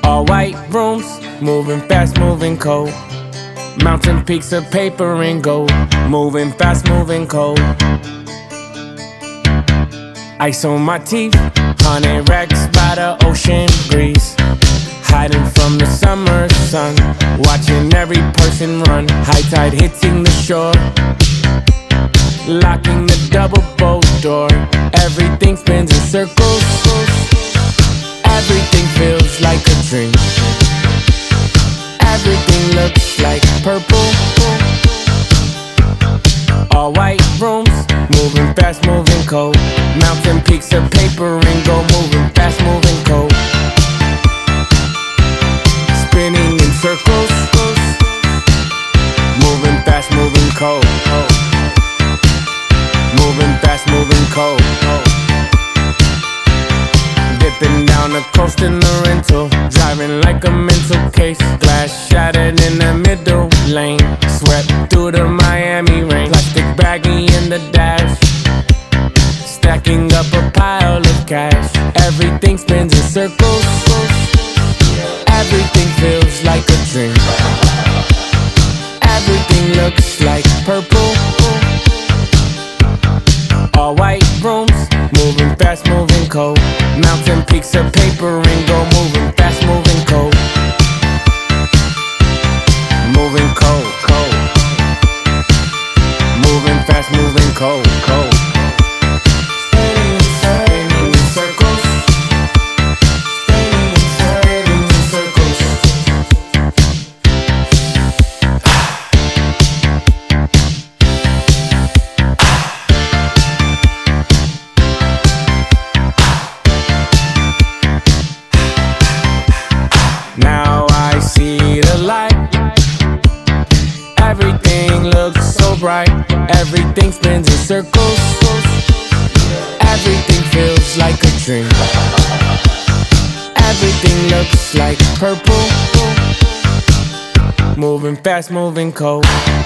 All white rooms, moving fast, moving cold. Mountain peaks of paper and gold, moving fast, moving cold. Ice on my teeth, 100 racks by the ocean breeze. Hiding from the summer sun, watching every person run. High tide hitting the shore, locking the double boat door. Everything spins in circles, everything feels like a dream. Everything looks like purple. All white rooms, moving fast, moving cold. Mountain peaks of paper and gold, moving fast, moving cold. Spinning in circles, moving fast, moving cold. Moving fast, moving cold. Dipping down the coast in the rental, driving like a mental case. Glass shattered in the middle lane, swept through the Miami rain. Plastic baggie in the dash, stacking up a pile of cash. Everything spins in circles, everything feels like a dream. Everything looks like purple. All white rooms, moving fast, moving cold. Mountain peaks of paper and gold, moving fast, moving cold. Moving cold, cold. Moving fast, moving cold, cold. Spinning in circles, spinning in circles. Now I see the light. Everything looks so bright. Everything spins in circles. Everything feels like a dream. Everything looks like purple. Moving fast, moving cold.